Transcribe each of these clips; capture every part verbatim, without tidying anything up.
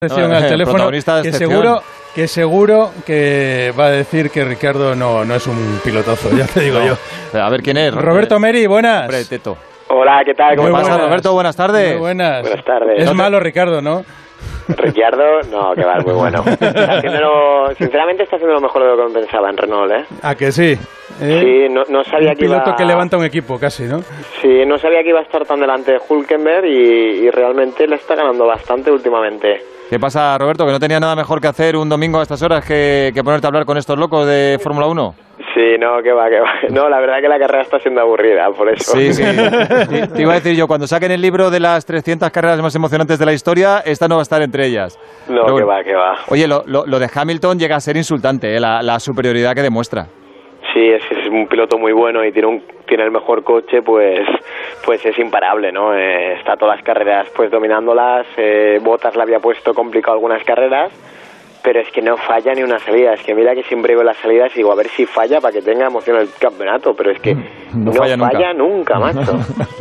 No, al teléfono que seguro que seguro que va a decir que Ricardo no, no es un pilotazo, ya te digo no. yo. A ver quién es. Roberto Meri, buenas. Hombre, Teto. Hola, ¿qué tal? ¿Cómo ¿Qué pasa, buenas. Roberto? Buenas tardes. Muy buenas. Buenas tardes. Es ¿No malo, te... Ricardo, ¿no? Ricardo, no, que va, es muy bueno. Está haciéndolo, sinceramente está haciendo lo mejor de lo que pensaba en Renault, ¿eh? ¿A que sí? ¿Eh? Sí, no, no sabía un que iba... piloto que levanta un equipo, casi, ¿no? Sí, no sabía que iba a estar tan delante de Hülkenberg y, y realmente le está ganando bastante últimamente. ¿Qué pasa, Roberto? ¿Que no tenía nada mejor que hacer un domingo a estas horas que, que ponerte a hablar con estos locos de Fórmula uno? Sí, no, que va, que va. No, la verdad que la carrera está siendo aburrida, por eso. Sí, sí. Te, te iba a decir yo, cuando saquen el libro de las trescientas carreras más emocionantes de la historia, esta no va a estar entre ellas. No, Pero que bueno. va, que va. Oye, lo, lo, lo de Hamilton llega a ser insultante, ¿eh? la, la superioridad que demuestra. Sí, es, es un piloto muy bueno y tiene un tiene el mejor coche, pues pues es imparable, ¿no? Eh, está todas las carreras pues dominándolas, eh, Bottas le había puesto complicado algunas carreras, pero es que no falla ni una salida, es que mira que siempre veo las salidas y digo, a ver si falla para que tenga emoción el campeonato, pero es que no, no falla, falla nunca, nunca macho.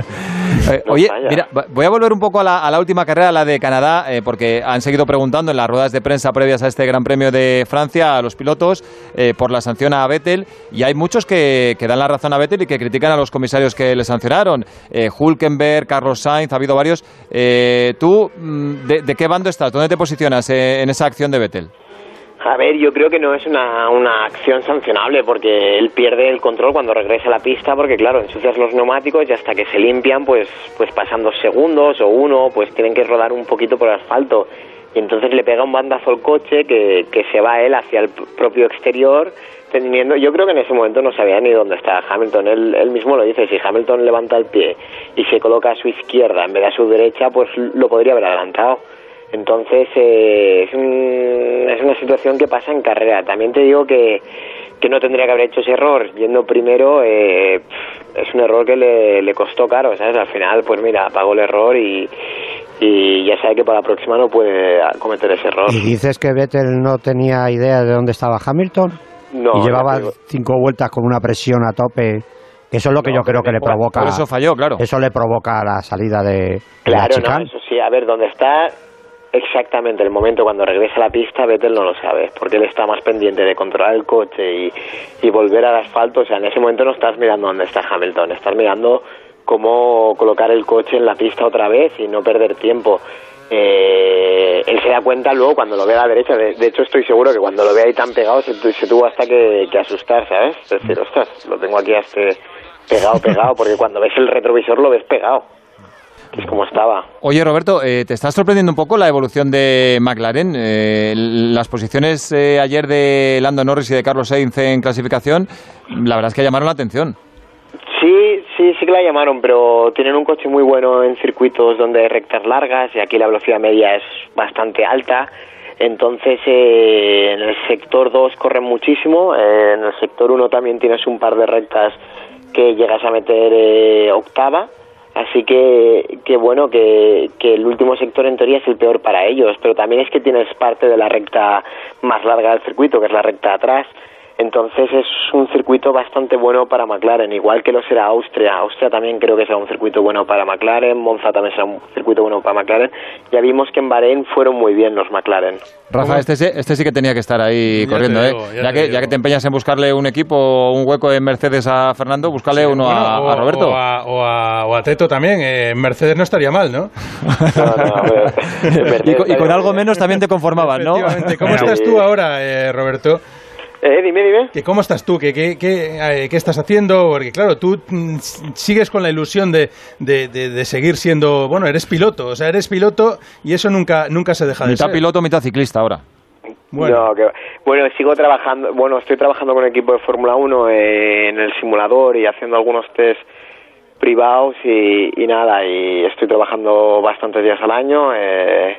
eh, no oye, falla. Mira, voy a volver un poco a la, a la última carrera, la de Canadá, eh, porque han seguido preguntando en las ruedas de prensa previas a este Gran Premio de Francia a los pilotos eh, por la sanción a Vettel, y hay muchos que, que dan la razón a Vettel y que critican a los comisarios que le sancionaron. Eh, Hülkenberg, Carlos Sainz, ha habido varios. Eh, ¿Tú de, de qué bando estás? ¿Dónde te posicionas eh, en esa acción de Vettel? A ver, yo creo que no es una, una acción sancionable porque él pierde el control cuando regresa a la pista porque, claro, ensucias los neumáticos y hasta que se limpian, pues pues pasan dos segundos o uno, pues tienen que rodar un poquito por el asfalto. Y entonces le pega un bandazo al coche que, que se va él hacia el propio exterior, teniendo, yo creo que en ese momento no sabía ni dónde está Hamilton. Él, él mismo lo dice, si Hamilton levanta el pie y se coloca a su izquierda en vez de a su derecha, pues lo podría haber adelantado. Entonces eh, es, un, es una situación que pasa en carrera. También te digo que, que no tendría que haber hecho ese error yendo primero. Eh, es un error que le, le costó caro, ¿sabes? Al final, pues mira, pagó el error y, y ya sabe que para la próxima no puede cometer ese error. ¿Y dices que Vettel no tenía idea de dónde estaba Hamilton? No, y llevaba no, cinco vueltas con una presión a tope. Eso es lo que no, yo creo que le provoca. Por eso falló, claro. Eso le provoca la salida de, claro, de la chicane. No, eso sí, a ver, dónde está exactamente el momento cuando regresa a la pista, Vettel no lo sabe, porque él está más pendiente de controlar el coche y, y volver al asfalto. O sea, en ese momento no estás mirando dónde está Hamilton, estás mirando cómo colocar el coche en la pista otra vez y no perder tiempo. Eh, él se da cuenta luego cuando lo ve a la derecha, de, de hecho estoy seguro que cuando lo ve ahí tan pegado se, se tuvo hasta que, que asustar, ¿sabes? Es decir, ostras, lo tengo aquí hasta pegado, pegado, porque cuando ves el retrovisor lo ves pegado, que es como estaba. Oye, Roberto, eh, ¿te está sorprendiendo un poco la evolución de McLaren? Eh, las posiciones eh, ayer de Lando Norris y de Carlos Sainz en clasificación, la verdad es que llamaron la atención. Sí, sí, sí que la llamaron, pero tienen un coche muy bueno en circuitos donde hay rectas largas y aquí la velocidad media es bastante alta. Entonces, eh, en el sector dos corren muchísimo, eh, en el sector uno también tienes un par de rectas que llegas a meter eh, octava. Así que, que bueno, que, que el último sector en teoría es el peor para ellos, pero también es que tienes parte de la recta más larga del circuito, que es la recta atrás. Entonces es un circuito bastante bueno para McLaren, igual que lo será Austria. Austria también creo que será un circuito bueno para McLaren, Monza también será un circuito bueno para McLaren. Ya vimos que en Bahrein fueron muy bien los McLaren. Rafa, este sí, este sí que tenía que estar ahí ya corriendo, digo, ¿eh? Ya, ya, que, ya que te empeñas en buscarle un equipo o un hueco en Mercedes a Fernando, búscale sí, uno bueno, a, o, a Roberto. O a, o, a, o a Teto también. Eh, en Mercedes no estaría mal, ¿no? no, no pero, y, con, y con algo menos también te conformabas, ¿no? ¿Cómo estás tú ahora, eh, Roberto? Eh, dime, dime. ¿Que ¿Cómo estás tú? ¿Qué, qué, qué, eh, ¿Qué estás haciendo? Porque claro, tú mm, sigues con la ilusión de, de, de, de seguir siendo... Bueno, eres piloto, o sea, eres piloto y eso nunca nunca se deja de mitad ser. Mitad piloto, mitad ciclista ahora. Bueno. No, que, bueno, sigo trabajando, bueno, estoy trabajando con un equipo de Fórmula uno eh, en el simulador y haciendo algunos test privados y, y nada, y estoy trabajando bastantes días al año eh,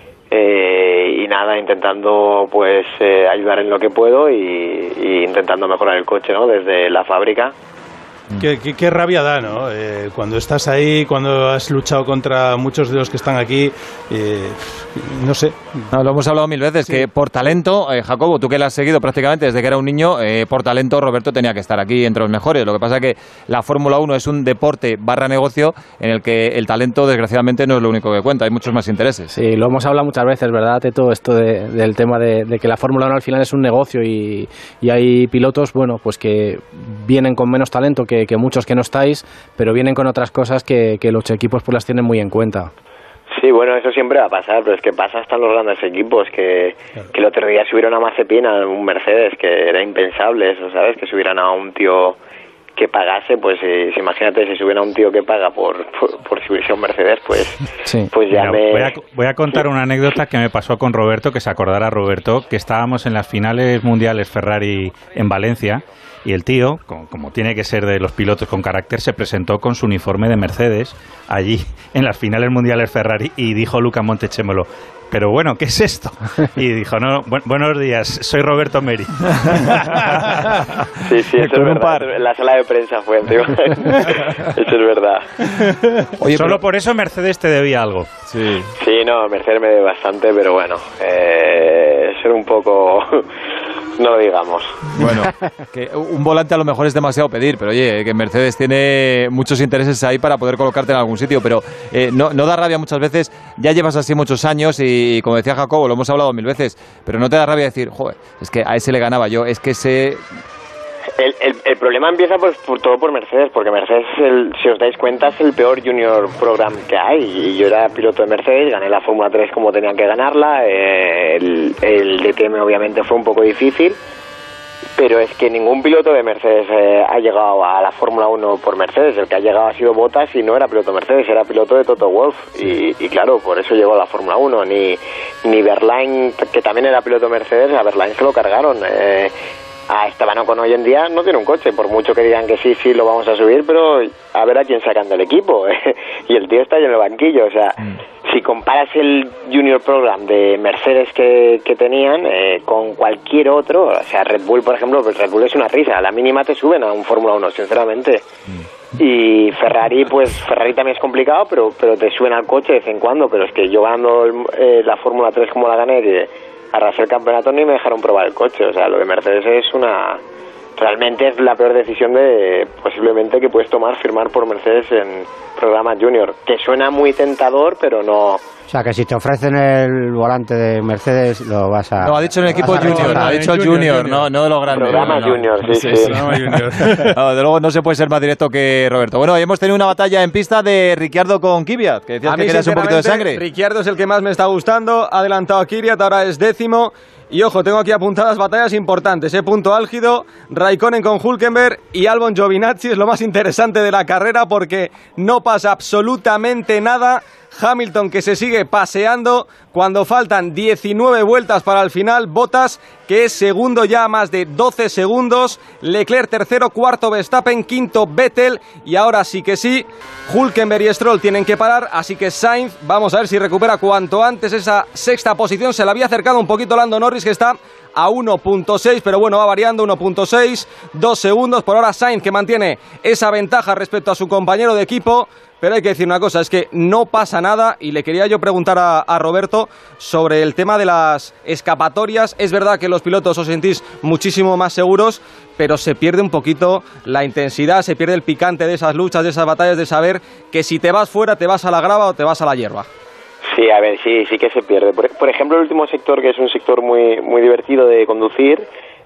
eh, y nada, intentando pues eh, ayudar en lo que puedo y, y intentando mejorar el coche, ¿no? Desde la fábrica. Qué, qué, qué rabia da, ¿no? Eh, cuando estás ahí, cuando has luchado contra muchos de los que están aquí, eh, no sé. No, lo hemos hablado mil veces, sí. Que por talento, eh, Jacobo, tú que lo has seguido prácticamente desde que era un niño, eh, por talento Roberto tenía que estar aquí entre los mejores. Lo que pasa es que la Fórmula uno es un deporte barra negocio en el que el talento, desgraciadamente, no es lo único que cuenta, hay muchos más intereses. Sí, lo hemos hablado muchas veces, ¿verdad, Teto? Esto de, del tema de, de que la Fórmula uno al final es un negocio y, y hay pilotos, bueno, pues que vienen con menos talento que Que, que muchos que no estáis, pero vienen con otras cosas que, que los equipos pues las tienen muy en cuenta. Sí, bueno, eso siempre va a pasar, pero es que pasa hasta en los grandes equipos, que, claro. que el otro día subieron a Mazepin, a un Mercedes, que era impensable eso, ¿sabes? Que subieran a un tío que pagase, pues eh, si imagínate si suben a un tío que paga por, por, por subirse a un Mercedes, pues, sí. pues ya Mira, me... Voy a, voy a contar una anécdota que me pasó con Roberto, que se acordará Roberto, que estábamos en las finales mundiales Ferrari en Valencia. Y el tío, como, como tiene que ser de los pilotos con carácter, se presentó con su uniforme de Mercedes allí en las finales mundiales Ferrari y dijo Luca Montechemolo, pero bueno, ¿qué es esto? Y dijo, no, bu buenos días, soy Roberto Meri. Sí, sí, eso es verdad. La sala de prensa fue, tío. Eso es verdad. Oye, solo pero... por eso Mercedes te debía algo. Sí, sí, no, Mercedes me debe bastante, pero bueno, eh, ser un poco... No lo digamos. Bueno, que un volante a lo mejor es demasiado pedir, pero oye, que Mercedes tiene muchos intereses ahí para poder colocarte en algún sitio, pero eh, no, no da rabia muchas veces, ya llevas así muchos años y, como decía Jacobo, lo hemos hablado mil veces, pero no te da rabia decir, joder, es que a ese le ganaba yo, es que ese... El, el, el problema empieza pues, por todo por Mercedes, porque Mercedes, el, si os dais cuenta, es el peor junior program que hay. Y yo era piloto de Mercedes, gané la Fórmula tres como tenía que ganarla. Eh, el, el D T M obviamente fue un poco difícil, pero es que ningún piloto de Mercedes eh, ha llegado a la Fórmula uno por Mercedes. El que ha llegado ha sido Bottas y no era piloto de Mercedes, era piloto de Toto Wolff. Y, y claro, por eso llegó a la Fórmula uno. Ni, ni Verlaine, que también era piloto de Mercedes, a Verlaine se lo cargaron. Eh, A Esteban Ocon hoy en día no tiene un coche, por mucho que digan que sí, sí, lo vamos a subir, pero a ver a quién sacan del equipo. Y el tío está ahí en el banquillo. O sea, mm. si comparas el Junior Program de Mercedes que, que tenían eh, con cualquier otro, o sea, Red Bull, por ejemplo, pues Red Bull es una risa. A la mínima te suben a un Fórmula uno, sinceramente. Mm. Y Ferrari, pues Ferrari también es complicado, pero, pero te suben al coche de vez en cuando. Pero es que yo ganando eh, la Fórmula tres como la gané, que arrasé el campeonato, ni me dejaron probar el coche. O sea, lo de Mercedes es una... Realmente es la peor decisión de posiblemente que puedes tomar, firmar por Mercedes en programa junior, que suena muy tentador, pero no... O sea, que si te ofrecen el volante de Mercedes, lo vas a... No, ha dicho en el equipo junior, ha dicho junior, junior, junior, no, no de los grandes. Programa no, junior, no. sí, sí. sí. Programa junior. No, de luego no se puede ser más directo que Roberto. Bueno, hoy hemos tenido una batalla en pista de Ricciardo con Kvyat, que decías a que mí, querías un poquito de sangre. Ricciardo es el que más me está gustando, ha adelantado a Kvyat, ahora es décimo. Y ojo, tengo aquí apuntadas batallas importantes, ¿eh? Punto álgido, Raikkonen con Hülkenberg y Albon Giovinazzi es lo más interesante de la carrera porque no pasa absolutamente nada. Hamilton que se sigue paseando cuando faltan diecinueve vueltas para el final, Bottas que es segundo ya a más de doce segundos, Leclerc tercero, cuarto Verstappen, quinto Vettel y ahora sí que sí, Hülkenberg y Stroll tienen que parar, así que Sainz, vamos a ver si recupera cuanto antes esa sexta posición, se le había acercado un poquito Lando Norris que está a uno punto seis, pero bueno, va variando, uno punto seis, dos segundos, por ahora Sainz que mantiene esa ventaja respecto a su compañero de equipo. Pero hay que decir una cosa, es que no pasa nada y le quería yo preguntar a, a Roberto sobre el tema de las escapatorias. Es verdad que los pilotos os sentís muchísimo más seguros, pero se pierde un poquito la intensidad, se pierde el picante de esas luchas, de esas batallas, de saber que si te vas fuera te vas a la grava o te vas a la hierba. Sí, a ver, sí, sí que se pierde. Por, por ejemplo, el último sector, que es un sector muy, muy divertido de conducir,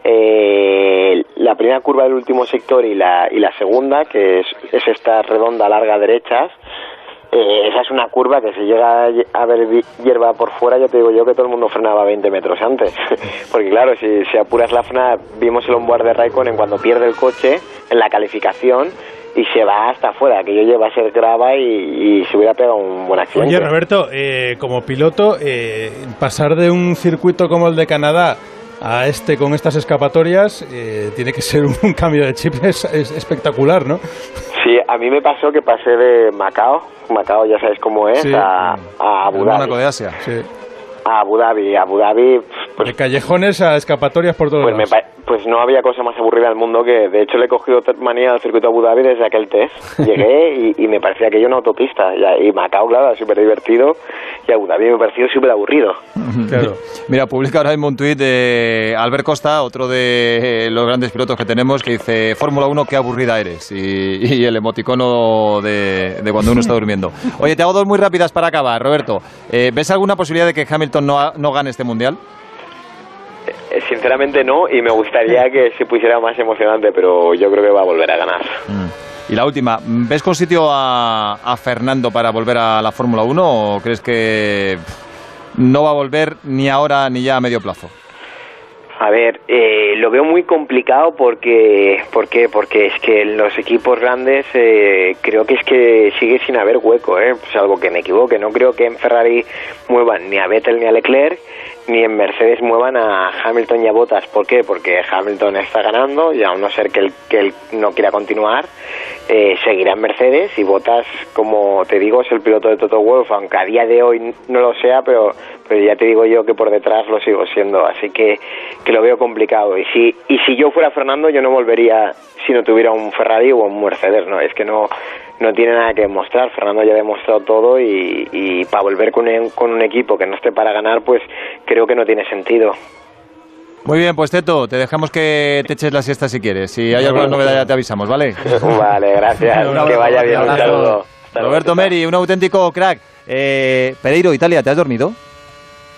Eh, la primera curva del último sector y la y la segunda, que es, es esta redonda larga derechas, eh, esa es una curva que si llega a ver hierba por fuera, ya te digo yo que todo el mundo frenaba veinte metros antes. Porque claro, si, si apuras la frenada, vimos el onboard de Raikkonen cuando pierde el coche en la calificación y se va hasta afuera, que yo lleva a ser grava y, y se hubiera pegado un buen accidente. Oye, Roberto, eh, como piloto, eh, pasar de un circuito como el de Canadá a este con estas escapatorias eh, tiene que ser un cambio de chip es, es espectacular, ¿no? Sí, a mí me pasó que pasé de Macao, Macao ya sabes cómo es, sí. a, a Abu Dhabi. Mónaco de Asia. Sí. A Abu Dhabi, Abu Dhabi... Pues, de callejones a escapatorias por todos pues lados. Me, pues no había cosa más aburrida del mundo que, de hecho, le he cogido manía al circuito de Abu Dhabi desde aquel test. Llegué y, y me parecía que yo una autopista. Y, y Macao, claro, súper divertido. Y Abu Dhabi me pareció súper aburrido. Claro. Mira, publica ahora mismo un tuit de Albert Costa, otro de los grandes pilotos que tenemos, que dice: Fórmula uno, qué aburrida eres. Y, y el emoticono de, de cuando uno está durmiendo. Oye, te hago dos muy rápidas para acabar, Roberto. Eh, ¿Ves alguna posibilidad de que Hamilton no, no gane este Mundial? Sinceramente no, y me gustaría que se pusiera más emocionante, pero yo creo que va a volver a ganar. Mm. Y la última, ¿ves con sitio a, a Fernando para volver a la Fórmula uno o crees que no va a volver ni ahora ni ya a medio plazo? A ver, eh, lo veo muy complicado porque, ¿por qué? Porque es que en los equipos grandes eh, creo que es que sigue sin haber hueco, ¿eh? Salvo que me equivoque. No creo que en Ferrari muevan ni a Vettel ni a Leclerc, ni en Mercedes muevan a Hamilton y a Bottas. ¿Por qué? Porque Hamilton está ganando y a no ser que él, que él no quiera continuar, eh, seguirá en Mercedes, y Bottas, como te digo, es el piloto de Toto Wolff, aunque a día de hoy no lo sea, pero, pero ya te digo yo que por detrás lo sigo siendo, así que, que lo veo complicado. Y si, y si yo fuera Fernando, yo no volvería si no tuviera un Ferrari o un Mercedes, ¿no? Es que no, no tiene nada que demostrar. Fernando ya ha demostrado todo y, y para volver con un, con un equipo que no esté para ganar, pues creo que no tiene sentido. Muy bien, pues Teto, te dejamos que te eches la siesta si quieres. Si hay alguna novedad ya te avisamos, ¿vale? Vale, gracias. Que vaya bien, un saludo. Roberto Meri, un auténtico crack. Eh, Pereiro, Italia, ¿te has dormido?